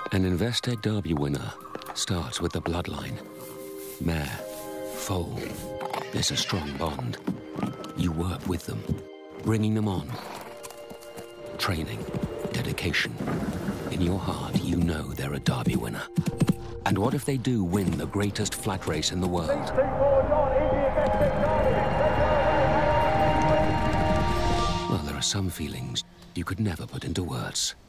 An Investec Derby winner starts with the bloodline. Mare, foal, there's a strong bond. You work with them, bringing them on. Training, dedication. In your heart, you know they're a Derby winner. And what if they do win the greatest flat race in the world? Well, there are some feelings you could never put into words.